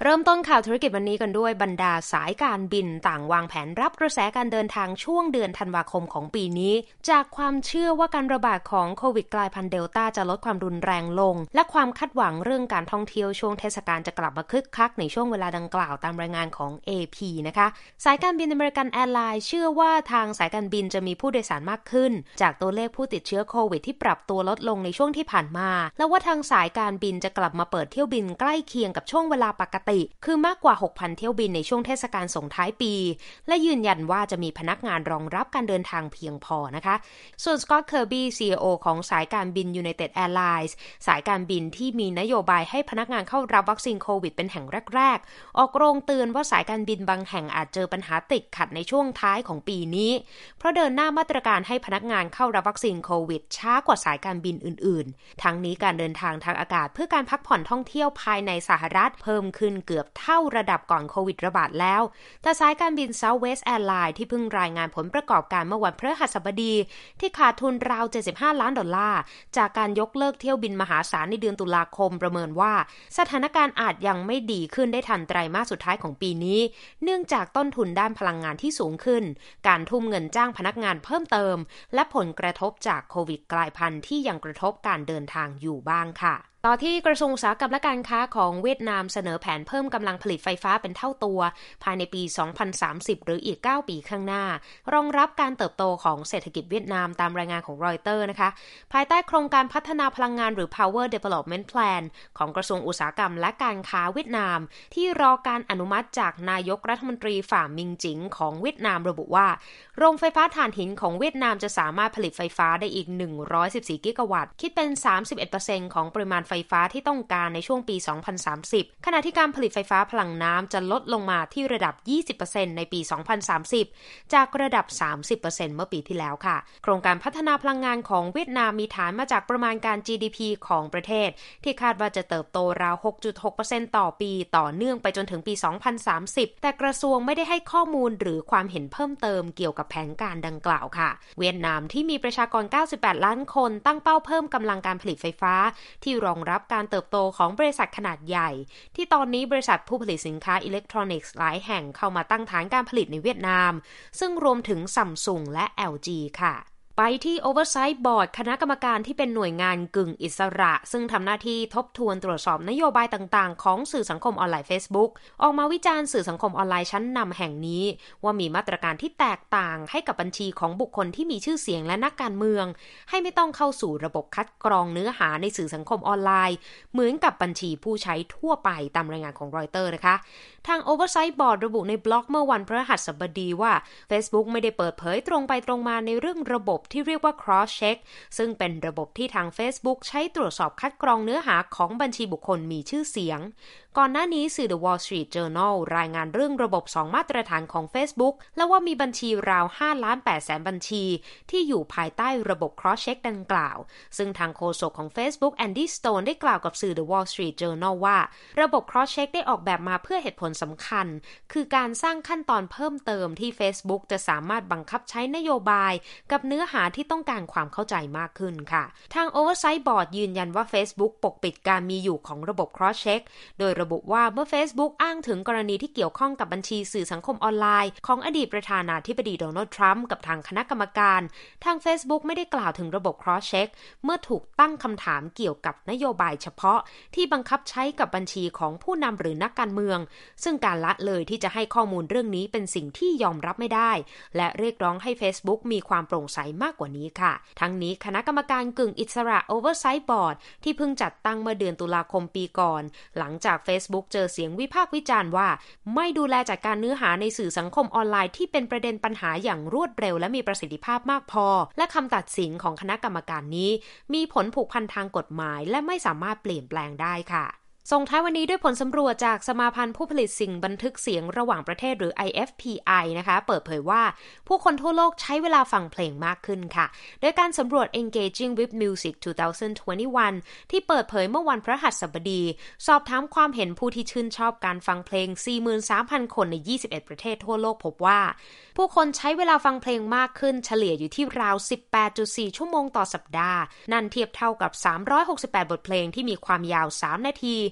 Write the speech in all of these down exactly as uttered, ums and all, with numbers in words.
ริ่มต้นข่าวธุรกิจวันนี้กันด้วยบรรดาสายการบินต่างวางแผนรับกระแสการเดินทางช่วงเดือนธันวาคมของปีนี้จากความเชื่อว่าการระบาดของโควิดกลายพันธุ์เดลต้าจะลดความรุนแรงลงและความคาดหวังเรื่องการท่องเที่ยวช่วงเทศกาลจะกลับมาคึกคักในช่วงเวลาดังกล่าวตามรายงานของ เอ พี นะคะสายการบินอเมริกันแอร์ไลน์เชื่อว่าทางสายการบินจะมีผู้โดยสารมากขึ้นจากตัวเลขผู้ติดเชื้อโควิดที่ปรับตัวลดลงในช่วงที่ผ่านมาและว่าทางสายการบินจะกลับมาเปิดเที่ยวบินใกล้เคียงกับช่วงเวลาปกติคือมากกว่า หกพัน เที่ยวบินในช่วงเทศกาลส่งท้ายปีและยืนยันว่าจะมีพนักงานรองรับการเดินทางเพียงพอนะคะส่วนสก็อตต์ เคอร์บี้ ซี อี โอ ของสายการบิน United Airlines สายการบินที่มีนโยบายให้พนักงานเข้ารับวัคซีนโควิดเป็นแห่งแรกๆออกโรงเตือนว่าสายการบินบางแห่งอาจเจอปัญหาติดขัดในช่วงท้ายของปีนี้เพราะเดินหน้ามาตรการให้พนักงานเข้ารับวัคซีนโควิดช้ากว่าสายการบินอื่นๆทั้งนี้การเดินทางทางอากาศเพื่อการพักผ่อนท่องเที่ยวภายในสหรัฐเพิ่มขึ้นเกือบเท่าระดับก่อนโควิดระบาดแล้วแต่สายการบิน Southwest Airlines ที่เพิ่งรายงานผลประกอบการเมื่อวันพฤหัสบดีที่ขาดทุนราวเจ็ดสิบห้าล้านดอลลาร์จากการยกเลิกเที่ยวบินมหาศาลในเดือนตุลาคมประเมินว่าสถานการณ์อาจยังไม่ดีขึ้นได้ทันไตรมาสสุดท้ายของปีนี้เนื่องจากต้นทุนด้านพลังงานที่สูงขึ้นการทุ่มเงินจ้างพนักงานเพิ่มเติมและผลกระทบจากโควิดกลายพันธุ์ที่ยังกระทบการเดินทางอยู่บ้างค่ะต่อที่กระทรวงอุตสาหกรรมและการค้าของเวียดนามเสนอแผนเพิ่มกำลังผลิตไฟฟ้าเป็นเท่าตัวภายในปี สองพันสามสิบ หรืออีก เก้า ปีข้างหน้ารองรับการเติบโตของเศรษฐกิจเวียดนามตามรายงานของรอยเตอร์นะคะภายใต้โครงการพัฒนาพลังงานหรือ Power Development Plan ของกระทรวงอุตสาหกรรมและการค้าเวียดนามที่รอการอนุมัติจากนายกรัฐมนตรีฝ่ามิงจิงของเวียดนามระบุว่าโรงไฟฟ้าถ่านหินของเวียดนามจะสามารถผลิตไฟฟ้าได้อีกหนึ่งร้อยสิบสี่กิกะวัตต์คิดเป็น สามสิบเอ็ดเปอร์เซ็นต์ ของปริมาณไฟฟ้าที่ต้องการในช่วงปี สองพันสามสิบ ขณะที่การผลิตไฟฟ้าพลังน้ำจะลดลงมาที่ระดับ ยี่สิบเปอร์เซ็นต์ ในปี สองพันสามสิบ จากระดับ สามสิบเปอร์เซ็นต์ เมื่อปีที่แล้วค่ะโครงการพัฒนาพลังงานของเวียดนามมีฐานมาจากประมาณการ จี ดี พี ของประเทศที่คาดว่าจะเติบโตราว หกจุดหกเปอร์เซ็นต์ ต่อปีต่อเนื่องไปจนถึงปี สองพันสามสิบ แต่กระทรวงไม่ได้ให้ข้อมูลหรือความเห็นเพิ่มเติมเกี่ยวกับแผนการดังกล่าวค่ะเวียดนามที่มีประชากร เก้าสิบแปด ล้านคนตั้งเป้าเพิ่มกำลังการผลิตไฟฟ้าที่รองรับการเติบโตของบริษัทขนาดใหญ่ที่ตอนนี้บริษัทผู้ผลิตสินค้าอิเล็กทรอนิกส์หลายแห่งเข้ามาตั้งฐานการผลิตในเวียดนามซึ่งรวมถึง Samsung และ แอล จี ค่ะไปที่ Oversight Board คณะกรรมการที่เป็นหน่วยงานกึ่งอิสระซึ่งทำหน้าที่ทบทวนตรวจสอบนโยบายต่างๆของสื่อสังคมออนไลน์ Facebook ออกมาวิจารณ์สื่อสังคมออนไลน์ชั้นนำแห่งนี้ว่ามีมาตรการที่แตกต่างให้กับบัญชีของบุคคลที่มีชื่อเสียงและนักการเมืองให้ไม่ต้องเข้าสู่ระบบคัดกรองเนื้อหาในสื่อสังคมออนไลน์เหมือนกับบัญชีผู้ใช้ทั่วไปตามรายงานของรอยเตอร์นะคะทาง Oversight Board ระบุในบล็อกเมื่อวันพฤหัสบดีว่า Facebook ไม่ได้เปิดเผยตรงไปตรงมาในเรื่องระบบที่เรียกว่า cross check ซึ่งเป็นระบบที่ทาง Facebook ใช้ตรวจสอบคัดกรองเนื้อหาของบัญชีบุคคลมีชื่อเสียงก่อนหน้านี้สื่อ The Wall Street Journal รายงานเรื่องระบบสองมาตรฐานของ Facebook และว่ามีบัญชีราว ห้าล้านแปดแสน บัญชีที่อยู่ภายใต้ระบบ cross check ดังกล่าวซึ่งทางโฆษกของ Facebook Andy Stone ได้กล่าวกับสื่อ The Wall Street Journal ว่าระบบ cross check ได้ออกแบบมาเพื่อเหตุผลสำคัญคือการสร้างขั้นตอนเพิ่มเติมที่ Facebook จะสามารถบังคับใช้นโยบายกับเนื้อหาที่ต้องการความเข้าใจมากขึ้นค่ะทาง Oversight Board ยืนยันว่า Facebook ปกปิดการมีอยู่ของระบบ cross check โดยระบุว่าเมื่อ Facebook อ้างถึงกรณีที่เกี่ยวข้องกับบัญชีสื่อสังคมออนไลน์ของอดีตประธานาธิบดีโดนัลด์ทรัมป์กับทางคณะกรรมการทาง Facebook ไม่ได้กล่าวถึงระบบ cross check เมื่อถูกตั้งคำถามเกี่ยวกับนโยบายเฉพาะที่บังคับใช้กับบัญชีของผู้นำหรือนักการเมืองซึ่งการละเลยที่จะให้ข้อมูลเรื่องนี้เป็นสิ่งที่ยอมรับไม่ได้และเรียกร้องให้ Facebook มีความโปร่งใสมากกว่านี้ค่ะทั้งนี้คณะกรรมการกึ่งอิสระ Oversight Board ที่เพิ่งจัดตั้งเมื่อเดือนตุลาคมปีก่อนหลังจาก Facebook เจอเสียงวิพากษ์วิจารณ์ว่าไม่ดูแลจัดการเนื้อหาในสื่อสังคมออนไลน์ที่เป็นประเด็นปัญหาอย่างรวดเร็วและมีประสิทธิภาพมากพอและคำตัดสินของคณะกรรมการนี้มีผลผูกพันทางกฎหมายและไม่สามารถเปลี่ยนแปลงได้ค่ะส่งท้ายวันนี้ด้วยผลสำรวจจากสมาพันธ์ผู้ผลิตสิ่งบันทึกเสียงระหว่างประเทศหรือ ไอ เอฟ พี ไอ นะคะเปิดเผยว่าผู้คนทั่วโลกใช้เวลาฟังเพลงมากขึ้นค่ะโดยการสำรวจ Engaging with Music สองพันยี่สิบเอ็ด ที่เปิดเผยเมื่อวันพฤหัสบดีสอบถามความเห็นผู้ที่ชื่นชอบการฟังเพลง สี่หมื่นสามพัน คนในยี่สิบเอ็ดประเทศทั่วโลกพบว่าผู้คนใช้เวลาฟังเพลงมากขึ้นเฉลี่ยอยู่ที่ราว สิบแปดจุดสี่ ชั่วโมงต่อสัปดาห์นั่นเทียบเท่ากับสามร้อยหกสิบแปดบทเพลงที่มีความยาวสามนาที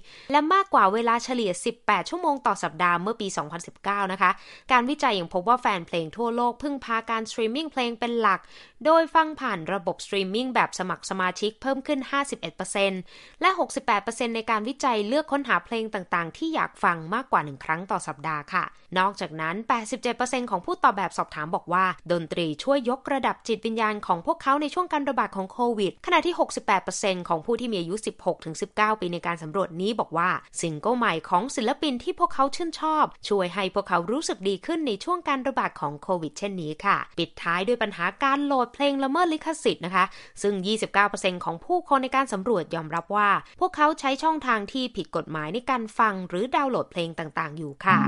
และมากกว่าเวลาเฉลี่ยสิบแปดชั่วโมงต่อสัปดาห์เมื่อปี สองพันสิบเก้า นะคะการวิจัยยังพบว่าแฟนเพลงทั่วโลกพึ่งพาการสตรีมมิ่งเพลงเป็นหลักโดยฟังผ่านระบบสตรีมมิ่งแบบสมัครสมาชิกเพิ่มขึ้น ห้าสิบเอ็ดเปอร์เซ็นต์ และ หกสิบแปดเปอร์เซ็นต์ ในการวิจัยเลือกค้นหาเพลงต่างๆที่อยากฟังมากกว่าหนึ่งครั้งต่อสัปดาห์ค่ะนอกจากนั้น แปดสิบเจ็ดเปอร์เซ็นต์ ของผู้ตอบแบบสอบถามบอกว่าดนตรีช่วยยกระดับจิตวิญญาณของพวกเขาในช่วงการระบาดของโควิดขณะที่ หกสิบแปดเปอร์เซ็นต์ ของผู้ที่มีอายุ สิบหกถึงสิบเก้า ปีในการสำรวจนี้บอกว่าซิงเกิลใหม่ของศิลปินที่พวกเขาชื่นชอบช่วยให้พวกเขารู้สึกดีขึ้นในช่วงการระบาดของโควิดเช่นนี้ค่ะปิดท้ายด้วยปัญหาการโหลดเพลงละเมิดลิขสิทธิ์นะคะซึ่ง ยี่สิบเก้าเปอร์เซ็นต์ ของผู้คนในการสำรวจยอมรับว่าพวกเขาใช้ช่องทางที่ผิดกฎหมายในการฟังหรือดาวน์โหลดเพลงต่างๆอยู่ค่ะ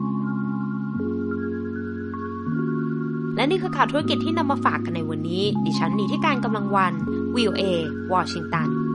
และนี่คือข่าวธุรกิจที่นำมาฝากกันในวันนี้ดิฉันนีที่การกำลังวัน วี โอ เอ วอชิงตัน